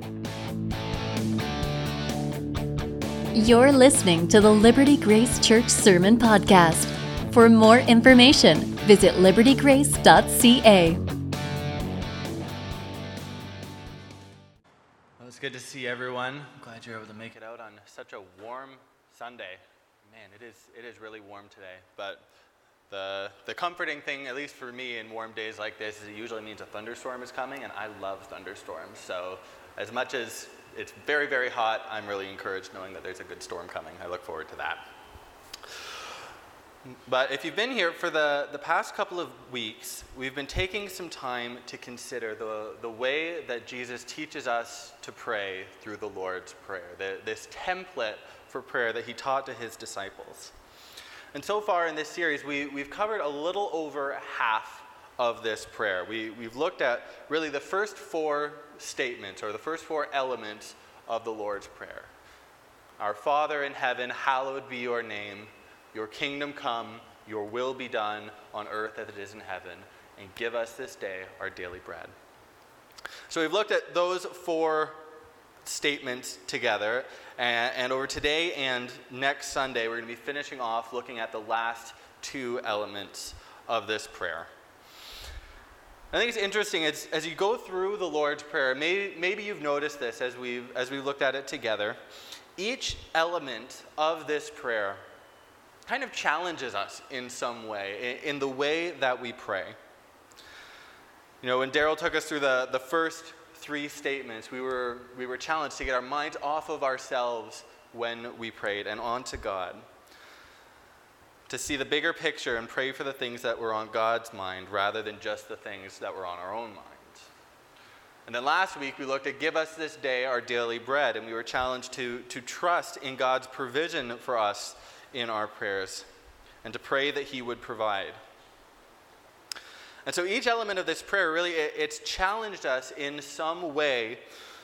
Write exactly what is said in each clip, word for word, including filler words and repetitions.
You're listening to the Liberty Grace Church Sermon Podcast. For more information, visit liberty grace dot c a. Well, it's good to see everyone. I'm glad you're able to make it out on such a warm Sunday. Man, it is it is really warm today. But the the comforting thing, at least for me in warm days like this, is it usually means a thunderstorm is coming, and I love thunderstorms. So as much as it's very, very hot, I'm really encouraged knowing that there's a good storm coming. I look forward to that. But if you've been here for the, the past couple of weeks, we've been taking some time to consider the, the way that Jesus teaches us to pray through the Lord's Prayer, the, this template for prayer that he taught to his disciples. And so far in this series, we, we've covered a little over half of this prayer. We, we've looked at really the first four statements, or the first four elements of the Lord's Prayer. Our Father in heaven, hallowed be your name. Your kingdom come, your will be done on earth as it is in heaven, and give us this day our daily bread. So we've looked at those four statements together, and, and over today and next Sunday, we're going to be finishing off looking at the last two elements of this prayer. I think it's interesting, as, as you go through the Lord's Prayer, maybe, maybe you've noticed this as we've, as we've looked at it together. Each element of this prayer kind of challenges us in some way, in, in the way that we pray. You know, when Daryl took us through the, the first three statements, we were, we were challenged to get our minds off of ourselves when we prayed and onto God. To see the bigger picture and pray for the things that were on God's mind rather than just the things that were on our own minds. And then last week we looked at give us this day our daily bread, and we were challenged to, to trust in God's provision for us in our prayers and to pray that he would provide. And so each element of this prayer really, it, it's challenged us in some way.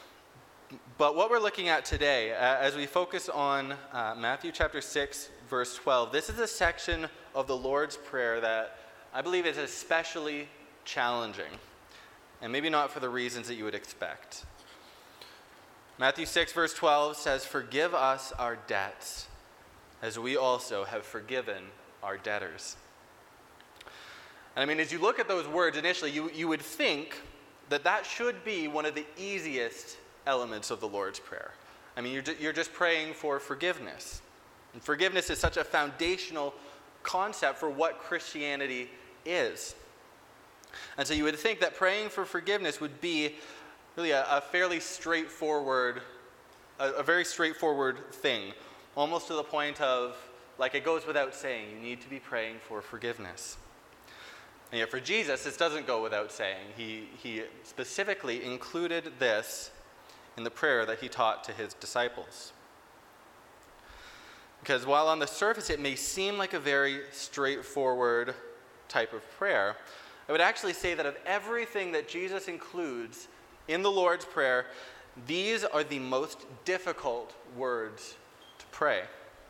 But what we're looking at today, uh, as we focus on uh, Matthew chapter six, verse twelve, this is a section of the Lord's Prayer that I believe is especially challenging, and maybe not for the reasons that you would expect. Matthew six, verse twelve says, "Forgive us our debts, as we also have forgiven our debtors." And I mean, as you look at those words initially, you, you would think that that should be one of the easiest elements of the Lord's Prayer. I mean, you're, you're just praying for forgiveness. And forgiveness is such a foundational concept for what Christianity is. And so you would think that praying for forgiveness would be really a, a fairly straightforward, a, a very straightforward thing. Almost to the point of, like it goes without saying, you need to be praying for forgiveness. And yet for Jesus, this doesn't go without saying. He, he specifically included this in the prayer that he taught to his disciples. Because while on the surface it may seem like a very straightforward type of prayer, I would actually say that of everything that Jesus includes in the Lord's Prayer, these are the most difficult words to pray.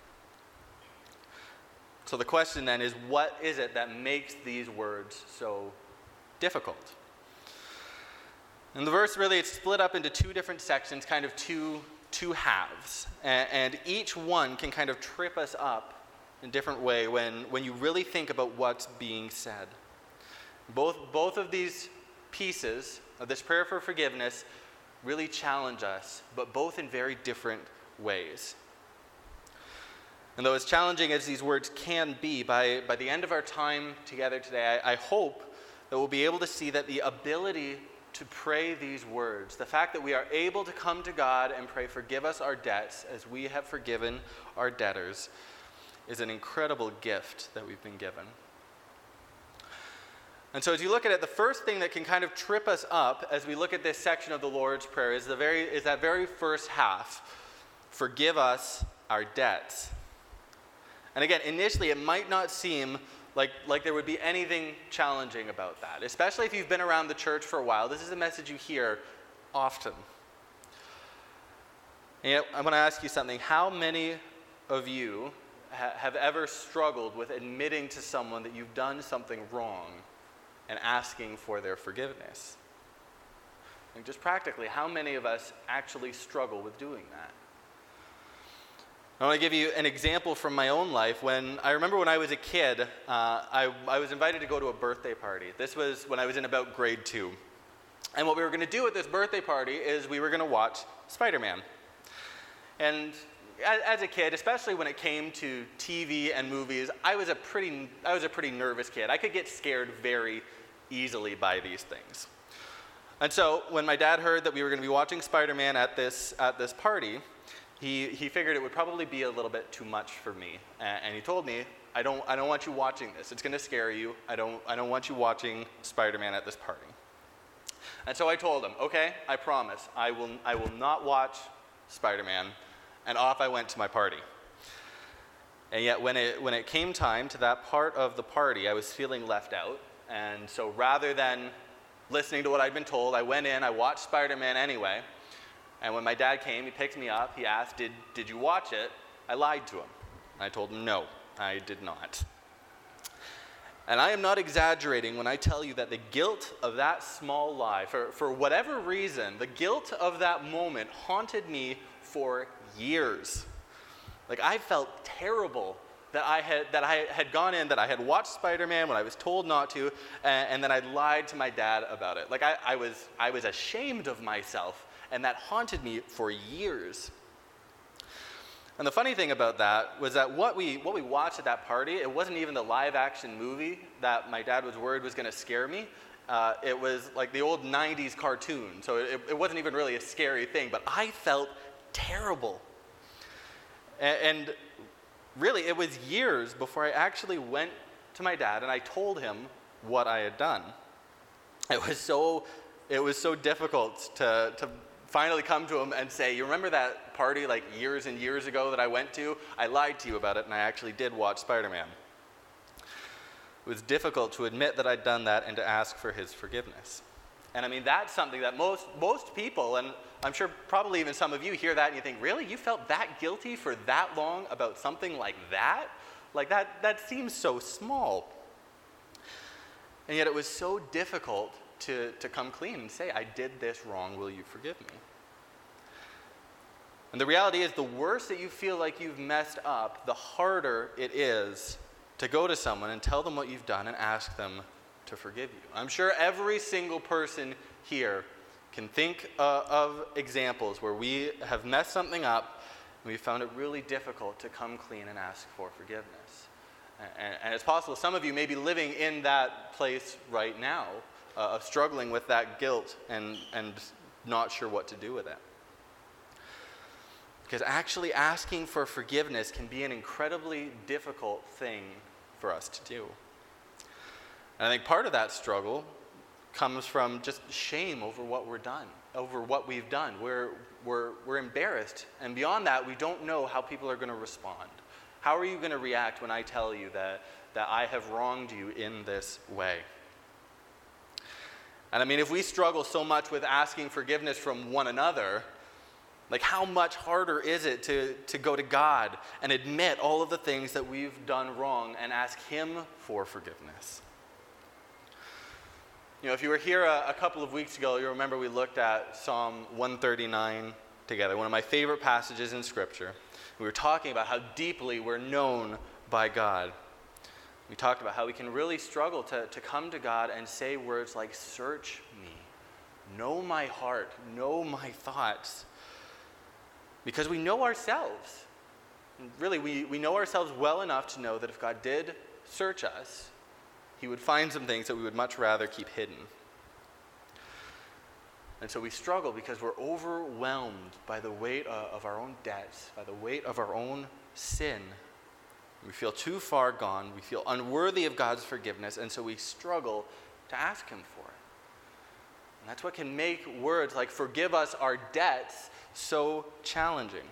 So the question then is, what is it that makes these words so difficult? And the verse really, it's split up into two different sections, kind of two, two halves. And, and each one can kind of trip us up in a different way when, when you really think about what's being said. Both, both of these pieces of this prayer for forgiveness really challenge us, but both in very different ways. And though as challenging as these words can be, by, by the end of our time together today, I, I hope that we'll be able to see that the ability to pray these words, the fact that we are able to come to God and pray, "Forgive us our debts as we have forgiven our debtors," is an incredible gift that we've been given. And so as you look at it, the first thing that can kind of trip us up as we look at this section of the Lord's Prayer is, the very, is that very first half, "Forgive us our debts." And again, initially it might not seem like, like there would be anything challenging about that, especially if you've been around the church for a while. This is a message you hear often. And yet, I want to ask you something. How many of you ha- have ever struggled with admitting to someone that you've done something wrong and asking for their forgiveness? Like just practically, how many of us actually struggle with doing that? I want to give you an example from my own life. When I remember when I was a kid, uh, I, I was invited to go to a birthday party. This was when I was in about grade two. And what we were going to do at this birthday party is we were going to watch Spider-Man. And as, as a kid, especially when it came to T V and movies, I was a pretty I was a pretty nervous kid. I could get scared very easily by these things. And so when my dad heard that we were going to be watching Spider-Man at this at this party, He, he figured it would probably be a little bit too much for me, and, and he told me, I don't, I don't want you watching this. It's going to scare you. I don't, I don't want you watching Spider-Man at this party. And so I told him, okay, I promise, I will, I will not watch Spider-Man, and off I went to my party. And yet when it, when it came time to that part of the party, I was feeling left out, and so rather than listening to what I'd been told, I went in, I watched Spider-Man anyway. And when my dad came, he picked me up, he asked, did, did you watch it? I lied to him. I told him, no, I did not. And I am not exaggerating when I tell you that the guilt of that small lie, for, for whatever reason, the guilt of that moment haunted me for years. Like, I felt terrible that I had that I had gone in, that I had watched Spider-Man when I was told not to, and, and then I lied to my dad about it. Like, I, I was I was ashamed of myself. And that haunted me for years. And the funny thing about that was that what we what we watched at that party, it wasn't even the live action movie that my dad was worried was going to scare me. Uh, it was like the old nineties cartoon. So it, it wasn't even really a scary thing. But I felt terrible. And, and really, it was years before I actually went to my dad and I told him what I had done. It was so it was so difficult to to. finally come to him and say, you remember that party like years and years ago that I went to? I lied to you about it, and I actually did watch Spider-Man. It was difficult to admit that I'd done that and to ask for his forgiveness. And I mean, that's something that most most people, and I'm sure probably even some of you hear that and you think, really? You felt that guilty for that long about something like that? Like that, that seems so small. And yet it was so difficult To, to come clean and say, I did this wrong, will you forgive me? And the reality is, the worse that you feel like you've messed up, the harder it is to go to someone and tell them what you've done and ask them to forgive you. I'm sure every single person here can think uh, of examples where we have messed something up and we found it really difficult to come clean and ask for forgiveness. And, and it's possible some of you may be living in that place right now, Uh, of struggling with that guilt and, and not sure what to do with it. Because actually asking for forgiveness can be an incredibly difficult thing for us to do. And I think part of that struggle comes from just shame over what we're done, over what we've done. We're, we're, we're embarrassed. And beyond that, we don't know how people are going to respond. How are you going to react when I tell you that, that I have wronged you in this way? And I mean, if we struggle so much with asking forgiveness from one another, like how much harder is it to, to go to God and admit all of the things that we've done wrong and ask Him for forgiveness? You know, if you were here a, a couple of weeks ago, you remember we looked at Psalm one thirty-nine together, one of my favorite passages in Scripture. We were talking about how deeply we're known by God. We talked about how we can really struggle to, to come to God and say words like, search me, know my heart, know my thoughts. Because we know ourselves. Really, we, we know ourselves well enough to know that if God did search us, He would find some things that we would much rather keep hidden. And so we struggle because we're overwhelmed by the weight of our own debts, by the weight of our own sin. We feel too far gone. We feel unworthy of God's forgiveness, and so we struggle to ask Him for it. And that's what can make words like forgive us our debts so challenging.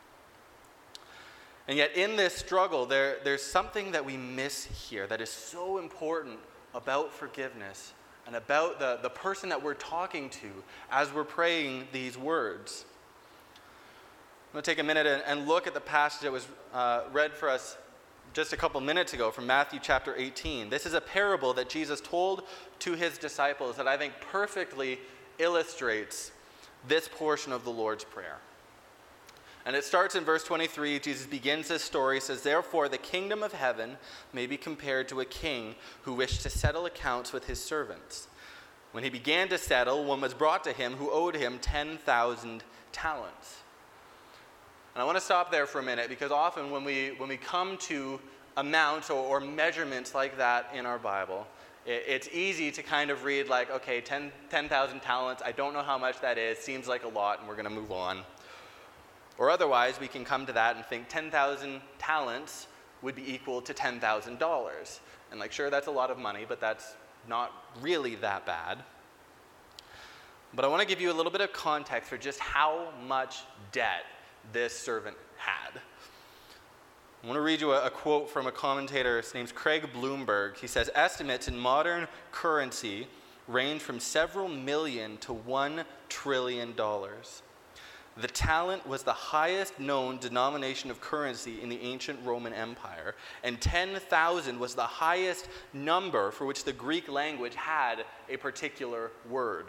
And yet in this struggle, there, there's something that we miss here that is so important about forgiveness and about the, the person that we're talking to as we're praying these words. I'm going to take a minute and, and look at the passage that was uh, read for us just a couple minutes ago from Matthew chapter eighteen. This is a parable that Jesus told to His disciples that I think perfectly illustrates this portion of the Lord's Prayer. And it starts in verse twenty-three. Jesus begins this story, says, "Therefore the kingdom of heaven may be compared to a king who wished to settle accounts with his servants. When he began to settle, one was brought to him who owed him ten thousand talents." And I want to stop there for a minute, because often when we when we come to amounts or, or measurements like that in our Bible, it, it's easy to kind of read like, okay, ten thousand talents, I don't know how much that is, seems like a lot, and we're going to move on. Or otherwise, we can come to that and think ten thousand talents would be equal to ten thousand dollars. And like, sure, that's a lot of money, but that's not really that bad. But I want to give you a little bit of context for just how much debt this servant had. I want to read you a, a quote from a commentator. His name's Craig Bloomberg. He says, "Estimates in modern currency range from several million to one trillion dollars. The talent was the highest known denomination of currency in the ancient Roman Empire, and ten thousand was the highest number for which the Greek language had a particular word."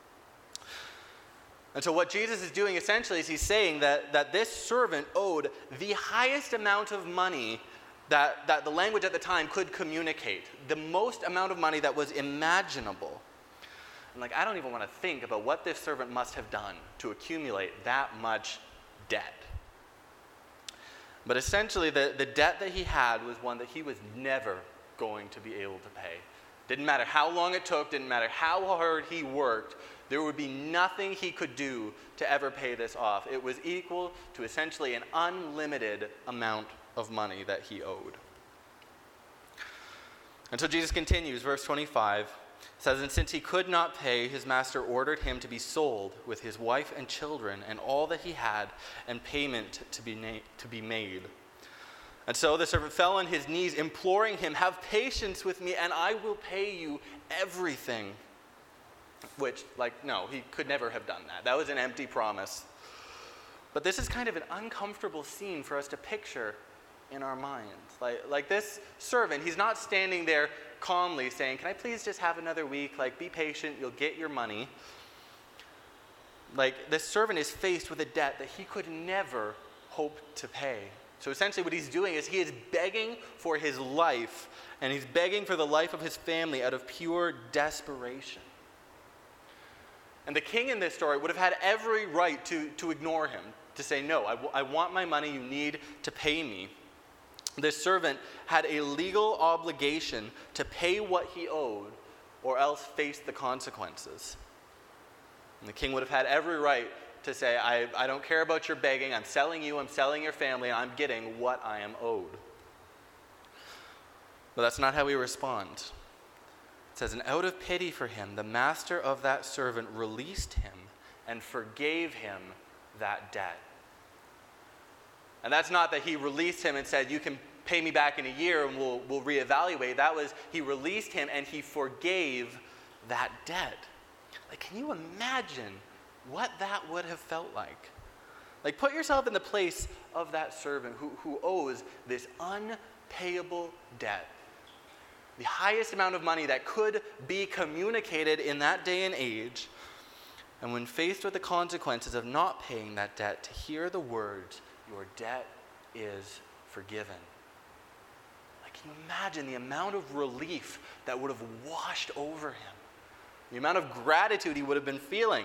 And so what Jesus is doing essentially is he's saying that, that this servant owed the highest amount of money that, that the language at the time could communicate, the most amount of money that was imaginable. And like, I don't even want to think about what this servant must have done to accumulate that much debt. But essentially, the, the debt that he had was one that he was never going to be able to pay. Didn't matter how long it took, didn't matter how hard he worked, there would be nothing he could do to ever pay this off. It was equal to essentially an unlimited amount of money that he owed. And so Jesus continues, verse twenty-five. It says, "And since he could not pay, his master ordered him to be sold with his wife and children and all that he had, and payment to be na- to be made. And so the servant fell on his knees, imploring him, 'Have patience with me, and I will pay you everything.' Which, like, no, he could never have done that. That was an empty promise. But this is kind of an uncomfortable scene for us to picture in our minds. Like, like this servant, he's not standing there calmly saying, 'Can I please just have another week? Like, be patient, you'll get your money.' Like, this servant is faced with a debt that he could never hope to pay. So essentially what he's doing is he is begging for his life, and he's begging for the life of his family out of pure desperation. And the king in this story would have had every right to, to ignore him, to say, 'No, I, w- I want my money, you need to pay me.' This servant had a legal obligation to pay what he owed, or else face the consequences. And the king would have had every right to say, I, I don't care about your begging, I'm selling you, I'm selling your family, and I'm getting what I am owed. But that's not how we respond. It says, "And out of pity for him, the master of that servant released him and forgave him that debt." And that's not that he released him and said, "You can pay me back in a year and we'll, we'll reevaluate." That was, he released him and he forgave that debt. Like, can you imagine what that would have felt like? Like, put yourself in the place of that servant who, who owes this unpayable debt. The highest amount of money that could be communicated in that day and age. And when faced with the consequences of not paying that debt, to hear the words, "Your debt is forgiven." Like, can you imagine the amount of relief that would have washed over him? The amount of gratitude he would have been feeling.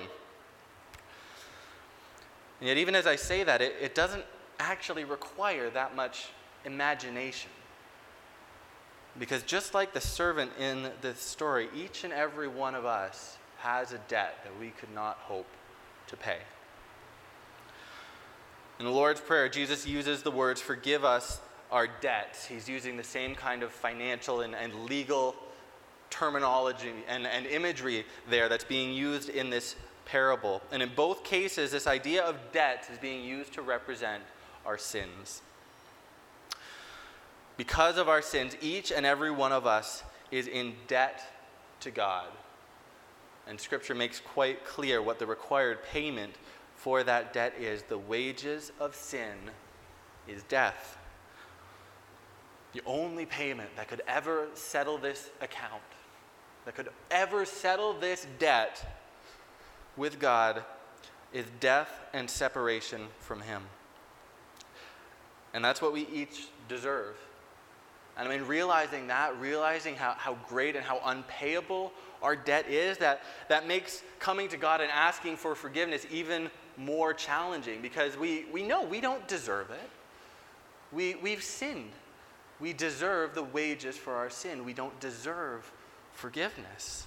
And yet, even as I say that, it, it doesn't actually require that much imagination. Because just like the servant in this story, each and every one of us has a debt that we could not hope to pay. In the Lord's Prayer, Jesus uses the words, "Forgive us our debts." He's using the same kind of financial and, and legal terminology and, and imagery there that's being used in this parable. And in both cases, this idea of debt is being used to represent our sins. Because of our sins, each and every one of us is in debt to God. And Scripture makes quite clear what the required payment for that debt is. The wages of sin is death. The only payment that could ever settle this account, that could ever settle this debt, with God is death and separation from him. And that's what we each deserve. And I mean, realizing that, realizing how, how great and how unpayable our debt is, that, that makes coming to God and asking for forgiveness even more challenging, because we, we know we don't deserve it. We, we've sinned. We deserve the wages for our sin. We don't deserve forgiveness.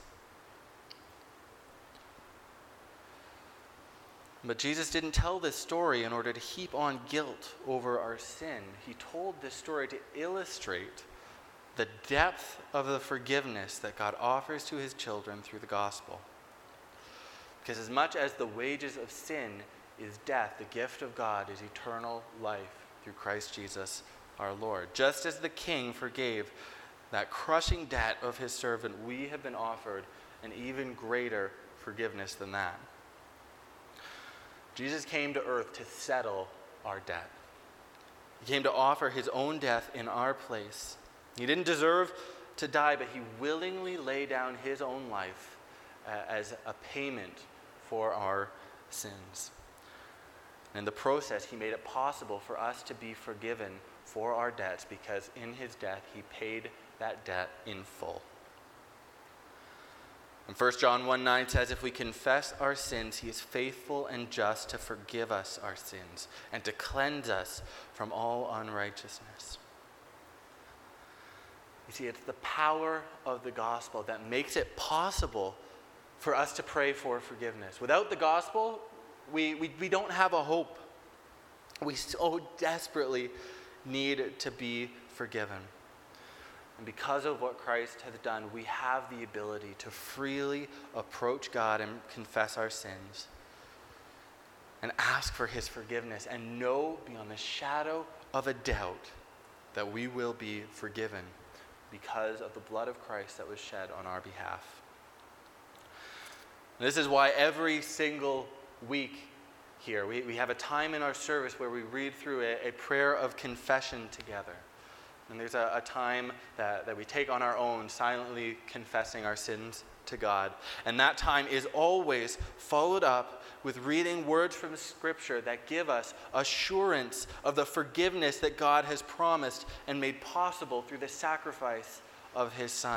But Jesus didn't tell this story in order to heap on guilt over our sin. He told this story to illustrate the depth of the forgiveness that God offers to his children through the gospel. Because as much as the wages of sin is death, the gift of God is eternal life through Christ Jesus our Lord. Just as the king forgave that crushing debt of his servant, we have been offered an even greater forgiveness than that. Jesus came to earth to settle our debt. He came to offer his own death in our place. He didn't deserve to die, but he willingly laid down his own life uh, as a payment for our sins. And in the process, he made it possible for us to be forgiven for our debts, because in his death, he paid that debt in full. And First John one nine says, if we confess our sins, he is faithful and just to forgive us our sins and to cleanse us from all unrighteousness. You see, it's the power of the gospel that makes it possible for us to pray for forgiveness. Without the gospel, we, we, we don't have a hope. We so desperately need to be forgiven. And because of what Christ has done, we have the ability to freely approach God and confess our sins and ask for his forgiveness and know beyond the shadow of a doubt that we will be forgiven because of the blood of Christ that was shed on our behalf. And this is why every single week here, we, we have a time in our service where we read through a, a prayer of confession together. And there's a, a time that, that we take on our own, silently confessing our sins to God. And that time is always followed up with reading words from Scripture that give us assurance of the forgiveness that God has promised and made possible through the sacrifice of his Son.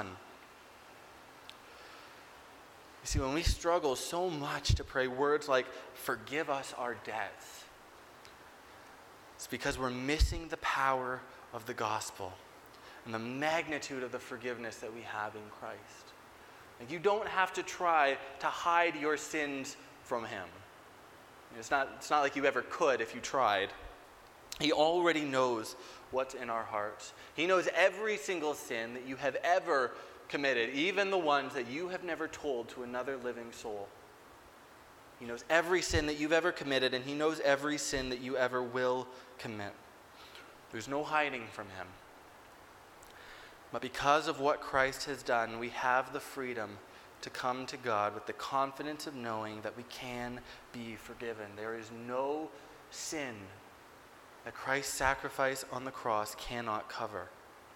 You see, when we struggle so much to pray words like, forgive us our debts, it's because we're missing the power of the gospel and the magnitude of the forgiveness that we have in Christ. Like, you don't have to try to hide your sins from him. It's not, it's not like you ever could if you tried. He already knows what's in our hearts. He knows every single sin that you have ever committed, even the ones that you have never told to another living soul. He knows every sin that you've ever committed, and he knows every sin that you ever will commit. There's no hiding from him. But because of what Christ has done, we have the freedom to come to God with the confidence of knowing that we can be forgiven. There is no sin that Christ's sacrifice on the cross cannot cover.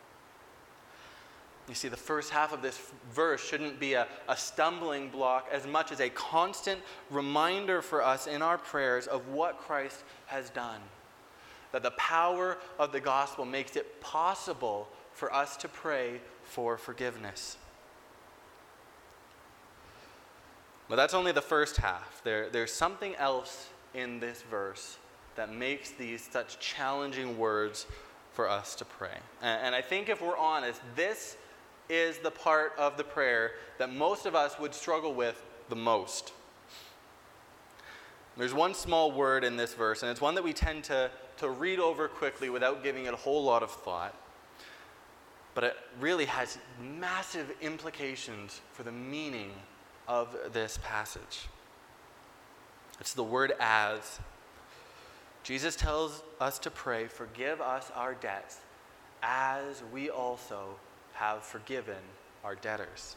You see, the first half of this verse shouldn't be a, a stumbling block as much as a constant reminder for us in our prayers of what Christ has done. That the power of the gospel makes it possible for us to pray for forgiveness. But that's only the first half. There, there's something else in this verse that makes these such challenging words for us to pray. And, and I think if we're honest, this is the part of the prayer that most of us would struggle with the most. There's one small word in this verse, and it's one that we tend to, to read over quickly without giving it a whole lot of thought. But it really has massive implications for the meaning of this passage. It's the word as. Jesus tells us to pray, forgive us our debts, as we also have forgiven our debtors.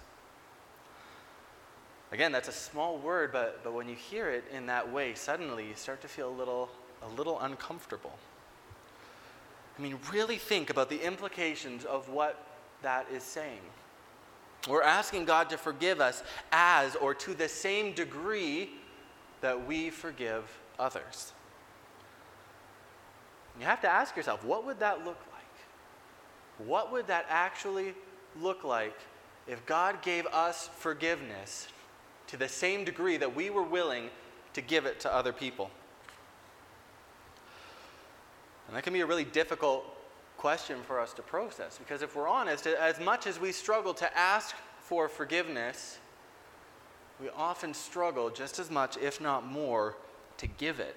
Again, that's a small word, but, but when you hear it in that way, suddenly you start to feel a little, a little uncomfortable. I mean, really think about the implications of what that is saying. We're asking God to forgive us as, or to the same degree that we forgive others. You have to ask yourself, what would that look like? What would that actually look like if God gave us forgiveness to the same degree that we were willing to give it to other people? And that can be a really difficult question for us to process, because if we're honest, as much as we struggle to ask for forgiveness, we often struggle just as much, if not more, to give it.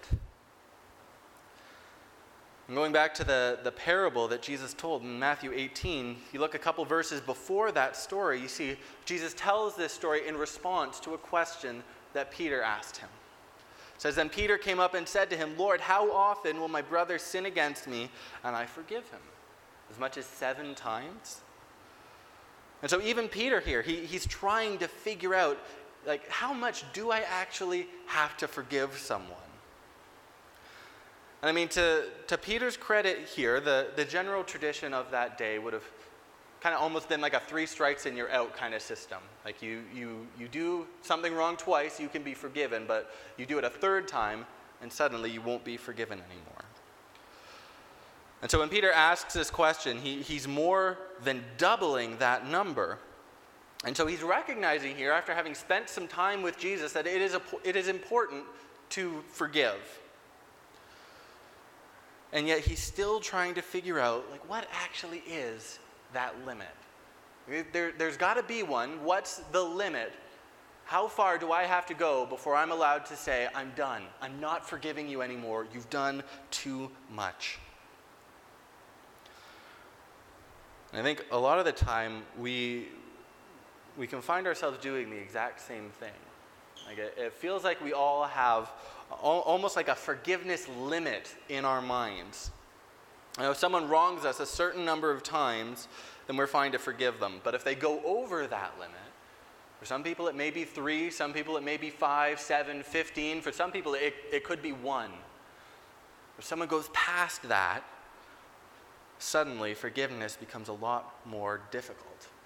And going back to the, the parable that Jesus told in Matthew eighteen, you look a couple verses before that story, you see Jesus tells this story in response to a question that Peter asked him. It says, "Then Peter came up and said to him, 'Lord, how often will my brother sin against me and I forgive him? As much as seven times?'" And so even Peter here, he, he's trying to figure out, like, how much do I actually have to forgive someone? And I mean, to, to Peter's credit here, the, the general tradition of that day would have kind of almost been like a three strikes and you're out kind of system. Like you, you, you do something wrong twice, you can be forgiven, but you do it a third time, and suddenly you won't be forgiven anymore. And so when Peter asks this question, he, he's more than doubling that number. And so he's recognizing here, after having spent some time with Jesus, that it is, a, it is important to forgive. And yet he's still trying to figure out, like, what actually is that limit? There, there's got to be one. What's the limit? How far do I have to go before I'm allowed to say, I'm done. I'm not forgiving you anymore. You've done too much. And I think a lot of the time we we can find ourselves doing the exact same thing. Like it, it feels like we all have al- almost like a forgiveness limit in our minds. You know, if someone wrongs us a certain number of times, then we're fine to forgive them. But if they go over that limit, for some people it may be three, some people it may be five, seven, fifteen. For some people it, it could be one. If someone goes past that, suddenly forgiveness becomes a lot more difficult.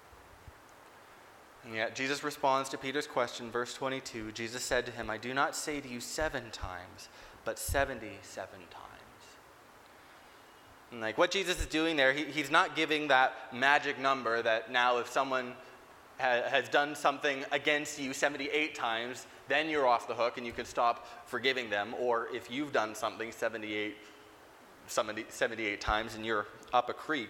And yet Jesus responds to Peter's question, verse twenty-two. Jesus said to him, "I do not say to you seven times, but seventy-seven times." And like what Jesus is doing there, he, he's not giving that magic number that now if someone ha- has done something against you seventy-eight times, then you're off the hook and you can stop forgiving them. Or if you've done something seventy-eight, seventy, seventy-eight times and you're up a creek.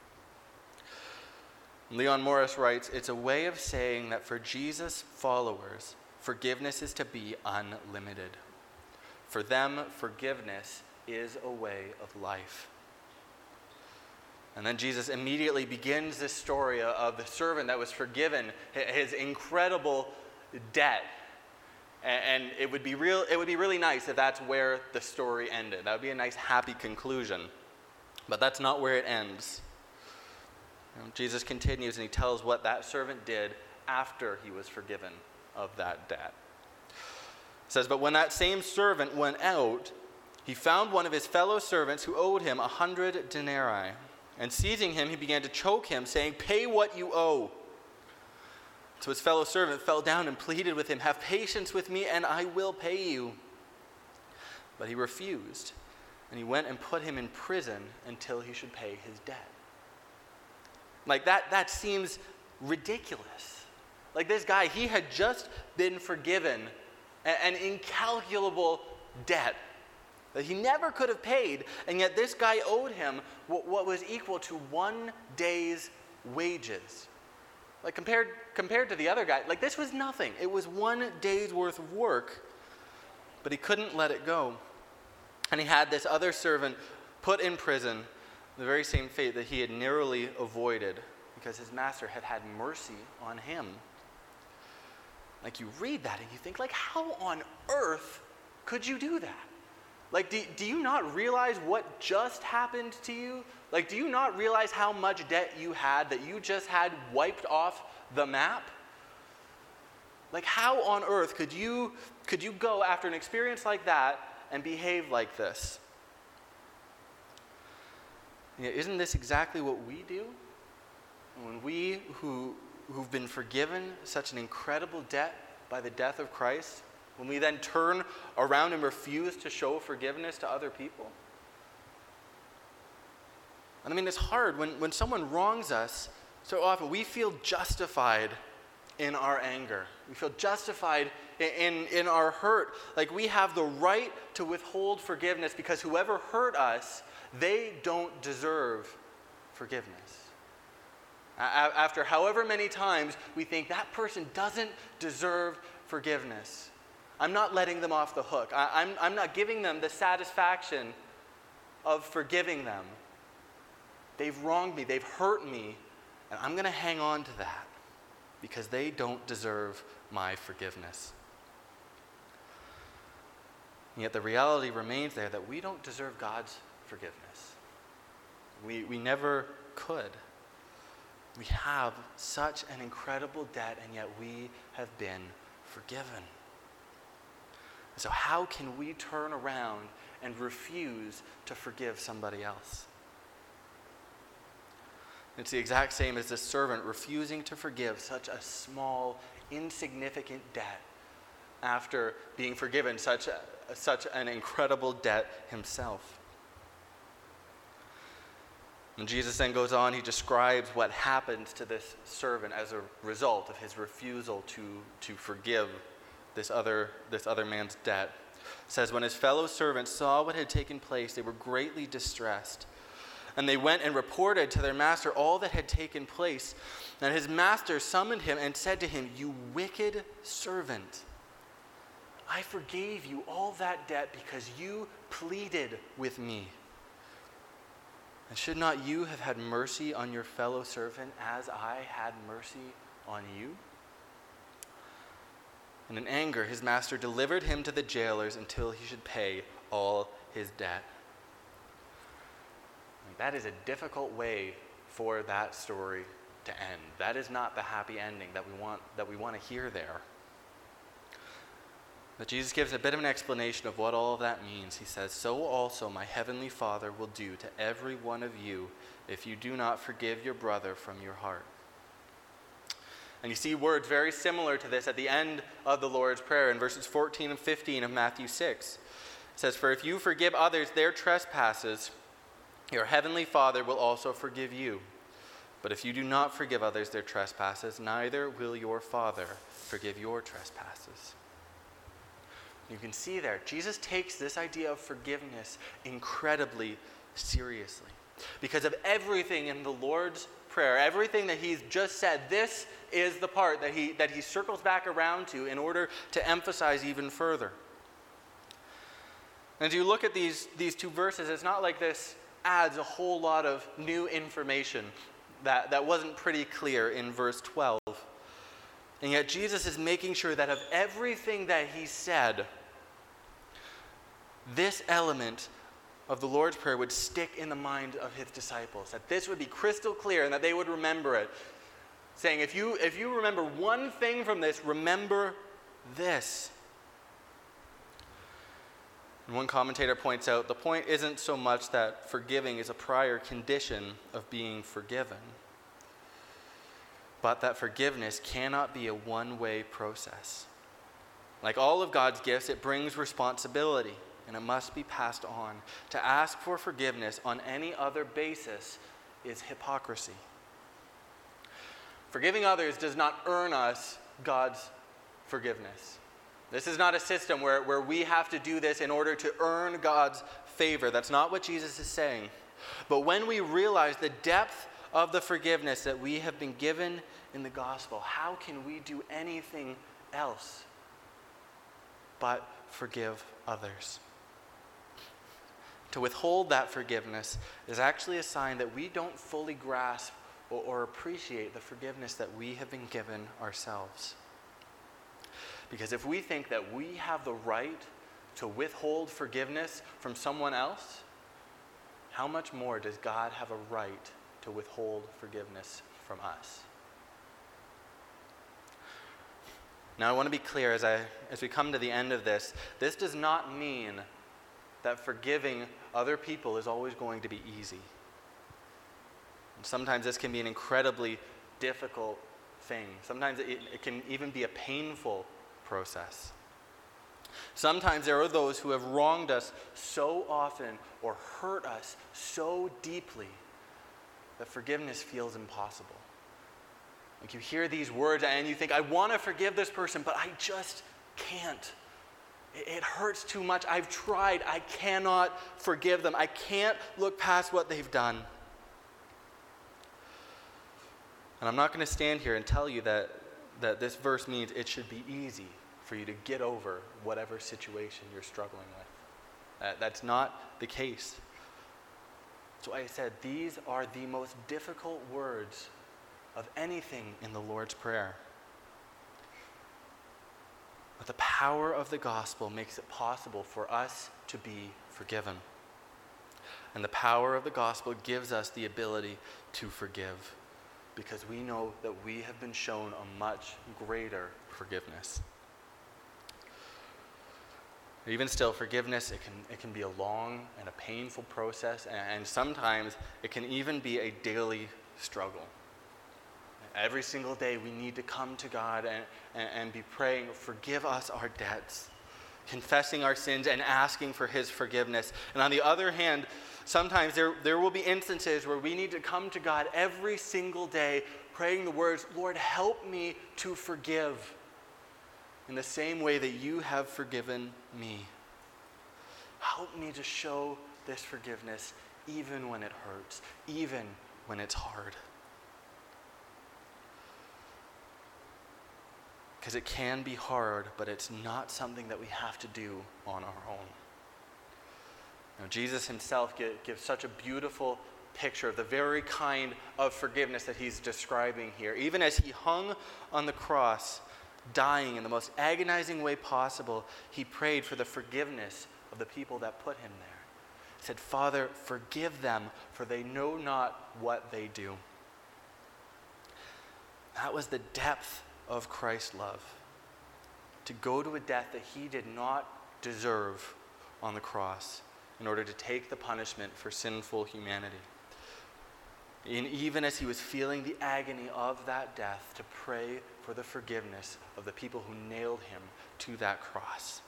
Leon Morris writes, "It's a way of saying that for Jesus' followers, forgiveness is to be unlimited. For them, forgiveness is a way of life." And then Jesus immediately begins this story of the servant that was forgiven his incredible debt. And it would be real. It would be really nice if that's where the story ended. That would be a nice, happy conclusion. But that's not where it ends. You know, Jesus continues and he tells what that servant did after he was forgiven of that debt. It says, "But when that same servant went out, he found one of his fellow servants who owed him a hundred denarii. And seizing him, he began to choke him, saying, 'Pay what you owe.' So his fellow servant fell down and pleaded with him, 'Have patience with me, and I will pay you.' But he refused, and he went and put him in prison until he should pay his debt." Like that, that seems ridiculous. Like this guy, he had just been forgiven an incalculable debt that he never could have paid, and yet this guy owed him what, what was equal to one day's wages. Like compared compared to the other guy, like this was nothing. It was one day's worth of work, but he couldn't let it go. And he had this other servant put in prison, the very same fate that he had narrowly avoided because his master had had mercy on him. Like you read that and you think, like, how on earth could you do that? Like, do, do you not realize what just happened to you? Like, do you not realize how much debt you had that you just had wiped off the map? Like, how on earth could you could you go after an experience like that and behave like this? Yeah, isn't this exactly what we do? When we who, who've been forgiven such an incredible debt by the death of Christ, When we then turn around and refuse to show forgiveness to other people. And I mean, it's hard. When, when someone wrongs us, so often we feel justified in our anger. We feel justified in, in, in our hurt. Like we have the right to withhold forgiveness because whoever hurt us, they don't deserve forgiveness. A- after however many times we think that person doesn't deserve forgiveness, I'm not letting them off the hook. I, I'm, I'm not giving them the satisfaction of forgiving them. They've wronged me, they've hurt me, and I'm going to hang on to that because they don't deserve my forgiveness. And yet the reality remains there that we don't deserve God's forgiveness. We, we never could. We have such an incredible debt, and yet we have been forgiven. So how can we turn around and refuse to forgive somebody else? It's the exact same as this servant refusing to forgive such a small, insignificant debt after being forgiven such a, such an incredible debt himself. And Jesus then goes on, he describes what happens to this servant as a result of his refusal to, to forgive this other, this other man's debt. It says, when his fellow servants saw what had taken place, they were greatly distressed. And they went and reported to their master all that had taken place. And his master summoned him and said to him, "You wicked servant, I forgave you all that debt because you pleaded with me. And should not you have had mercy on your fellow servant as I had mercy on you?" And in anger, his master delivered him to the jailers until he should pay all his debt. That is a difficult way for that story to end. That is not the happy ending that we want, that we want to hear there. But Jesus gives a bit of an explanation of what all of that means. He says, "So also my heavenly Father will do to every one of you if you do not forgive your brother from your heart." And you see words very similar to this at the end of the Lord's Prayer in verses fourteen and fifteen of Matthew six. It says, "For if you forgive others their trespasses, your heavenly Father will also forgive you. But if you do not forgive others their trespasses, neither will your Father forgive your trespasses." You can see there, Jesus takes this idea of forgiveness incredibly seriously. Because of everything in the Lord's Prayer, everything that he's just said, this is the part that he, that he circles back around to in order to emphasize even further. And as you look at these, these two verses, it's not like this adds a whole lot of new information that, that wasn't pretty clear in verse twelve. And yet Jesus is making sure that of everything that he said, this element of the Lord's Prayer would stick in the mind of his disciples, that this would be crystal clear and that they would remember it. Saying, if you, if you remember one thing from this, remember this. And one commentator points out, the point isn't so much that forgiving is a prior condition of being forgiven, but that forgiveness cannot be a one-way process. Like all of God's gifts, it brings responsibility, and it must be passed on. To ask for forgiveness on any other basis is hypocrisy. Forgiving others does not earn us God's forgiveness. This is not a system where, where we have to do this in order to earn God's favor. That's not what Jesus is saying. But when we realize the depth of the forgiveness that we have been given in the gospel, how can we do anything else but forgive others? To withhold that forgiveness is actually a sign that we don't fully grasp or, or appreciate the forgiveness that we have been given ourselves. Because if we think that we have the right to withhold forgiveness from someone else, how much more does God have a right to withhold forgiveness from us? Now I want to be clear as I as we come to the end of this, this does not mean that forgiving other people is always going to be easy. And sometimes this can be an incredibly difficult thing. Sometimes it, it can even be a painful process. Sometimes there are those who have wronged us so often or hurt us so deeply that forgiveness feels impossible. Like you hear these words and you think, I want to forgive this person, but I just can't. It hurts too much. I've tried. I cannot forgive them. I can't look past what they've done. And I'm not going to stand here and tell you that, that this verse means it should be easy for you to get over whatever situation you're struggling with. Uh, that's not the case. So I said, these are the most difficult words of anything in the Lord's Prayer. But the power of the gospel makes it possible for us to be forgiven. And the power of the gospel gives us the ability to forgive, because we know that we have been shown a much greater forgiveness. Even still, forgiveness, it can, it can be a long and a painful process, and sometimes it can even be a daily struggle. Every single day we need to come to God and, and, and be praying, forgive us our debts, confessing our sins and asking for his forgiveness. And on the other hand, sometimes there, there will be instances where we need to come to God every single day praying the words, Lord, help me to forgive in the same way that you have forgiven me. Help me to show this forgiveness even when it hurts, even when it's hard. Because it can be hard, but it's not something that we have to do on our own. Now, Jesus himself give, gives such a beautiful picture of the very kind of forgiveness that he's describing here. Even as he hung on the cross, dying in the most agonizing way possible, he prayed for the forgiveness of the people that put him there. He said, Father, forgive them, for they know not what they do. That was the depth of Christ's love, to go to a death that he did not deserve on the cross in order to take the punishment for sinful humanity. And even as he was feeling the agony of that death, to pray for the forgiveness of the people who nailed him to that cross.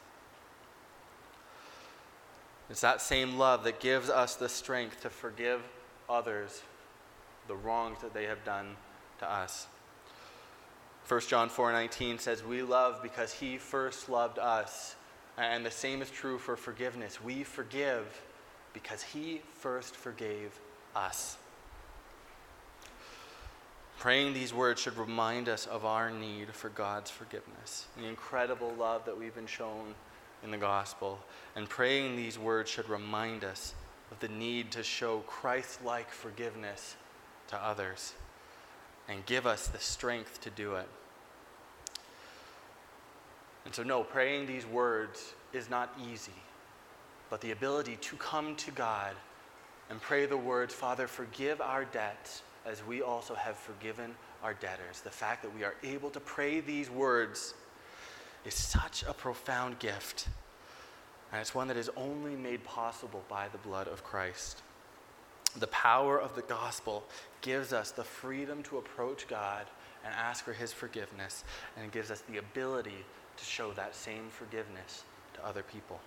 It's that same love that gives us the strength to forgive others the wrongs that they have done to us. First John four nineteen says, we love because he first loved us. And the same is true for forgiveness. We forgive because he first forgave us. Praying these words should remind us of our need for God's forgiveness, the incredible love that we've been shown in the gospel. And praying these words should remind us of the need to show Christ-like forgiveness to others and give us the strength to do it. And so no, praying these words is not easy, but the ability to come to God and pray the words, Father, forgive our debts as we also have forgiven our debtors. The fact that we are able to pray these words is such a profound gift. And it's one that is only made possible by the blood of Christ. The power of the gospel gives us the freedom to approach God and ask for his forgiveness, and it gives us the ability to show that same forgiveness to other people.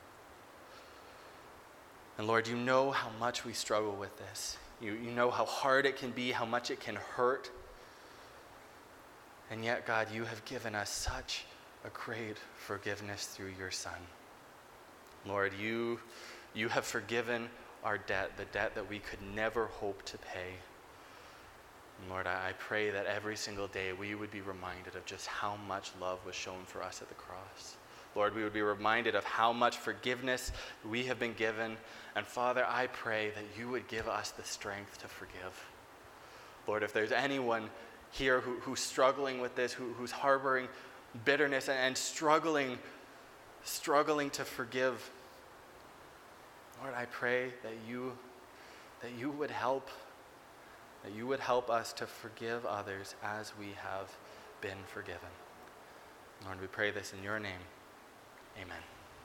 And Lord, you know how much we struggle with this. You, you know how hard it can be, how much it can hurt. And yet, God, you have given us such a great forgiveness through your Son. Lord, you, you have forgiven our debt, the debt that we could never hope to pay. And Lord, I, I pray that every single day we would be reminded of just how much love was shown for us at the cross. Lord, we would be reminded of how much forgiveness we have been given. And Father, I pray that you would give us the strength to forgive. Lord, if there's anyone here who, who's struggling with this, who, who's harboring bitterness and, and struggling, struggling to forgive, Lord, I pray that you, that you would help, that you would help us to forgive others as we have been forgiven. Lord, we pray this in your name. Amen.